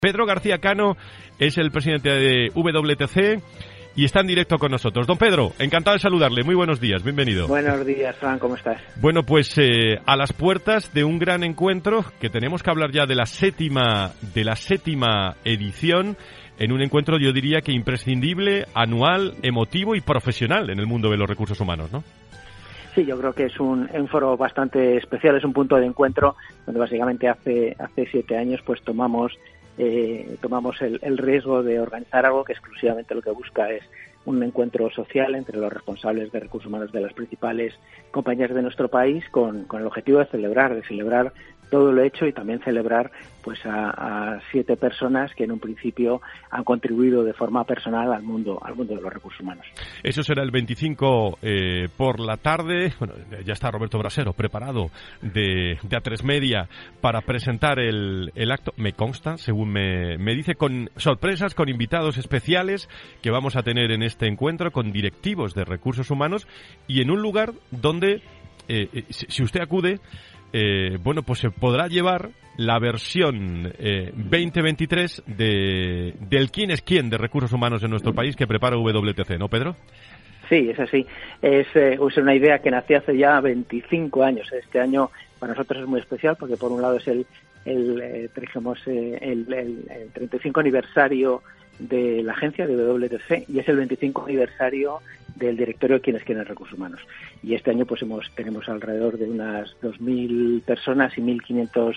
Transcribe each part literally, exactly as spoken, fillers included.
Pedro García Cano es el presidente de W T C y está en directo con nosotros. Don Pedro, encantado de saludarle. Muy buenos días, bienvenido. Buenos días, Fran, ¿cómo estás? Bueno, pues eh, a las puertas de un gran encuentro, que tenemos que hablar ya de la séptima, de la séptima edición, en un encuentro, yo diría que imprescindible, anual, emotivo y profesional en el mundo de los recursos humanos, ¿no? Sí, yo creo que es un, un foro bastante especial, es un punto de encuentro donde básicamente hace, hace siete años pues tomamos Eh, tomamos el, el riesgo de organizar algo que exclusivamente lo que busca es un encuentro social entre los responsables de recursos humanos de las principales compañías de nuestro país con, con el objetivo de celebrar, de celebrar todo lo hecho y también celebrar pues a, a siete personas que en un principio han contribuido de forma personal al mundo al mundo de los recursos humanos. Eso será el veinticinco eh, por la tarde. Bueno, ya está Roberto Brasero preparado de, de A tres Media para presentar el, el acto. Me consta, según me, me dice, con sorpresas, con invitados especiales que vamos a tener en este encuentro, con directivos de recursos humanos y en un lugar donde, eh, si, si usted acude, Eh, bueno, pues se podrá llevar la versión eh, veinte veintitrés de, del quién es quién de recursos humanos en nuestro país que prepara W T C, ¿no, Pedro? Sí, es así. Es, eh, es una idea que nació hace ya veinticinco años. Este año para nosotros es muy especial porque por un lado es el, el, eh, dijimos, eh, el, el, el treinta y cinco aniversario de la agencia de W T C y es el veinticinco aniversario del directorio de quienes quieren recursos humanos. Y este año pues hemos tenemos alrededor de unas dos mil personas y mil quinientas,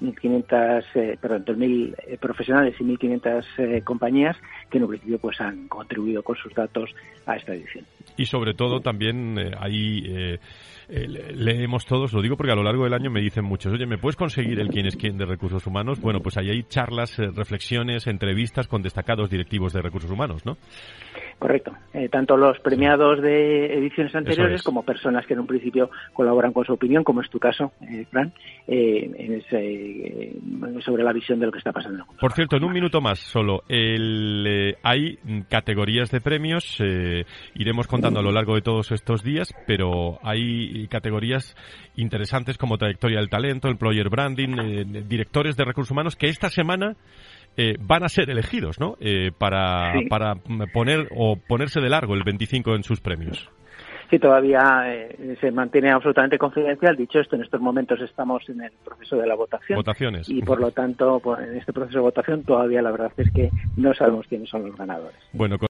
eh, perdón, dos mil eh, profesionales y mil quinientas eh, compañías que en un principio pues han contribuido con sus datos a esta edición. Y sobre todo también eh, ahí eh, eh, leemos todos, lo digo porque a lo largo del año me dicen muchos, oye, ¿me puedes conseguir el quién es quién de recursos humanos? Bueno, pues ahí hay charlas, eh, reflexiones, entrevistas con destacados directivos de recursos humanos, ¿no? Correcto. Eh, tanto los premiados de ediciones anteriores es. como personas que en un principio colaboran con su opinión, como es tu caso, eh, Fran, eh, en ese, eh, sobre la visión de lo que está pasando. Por cierto, en un minuto más solo, el, eh, hay categorías de premios, eh, iremos contando a lo largo de todos estos días, pero hay categorías interesantes como trayectoria del talento, employer branding, eh, directores de recursos humanos que esta semana Eh, van a ser elegidos, ¿no? Eh, para, sí. para poner o ponerse de largo el veinticinco en sus premios. Sí, todavía eh, se mantiene absolutamente confidencial. Dicho esto, en estos momentos estamos en el proceso de la votación. Votaciones. Y por lo tanto, pues, en este proceso de votación todavía la verdad es que no sabemos quiénes son los ganadores. Bueno,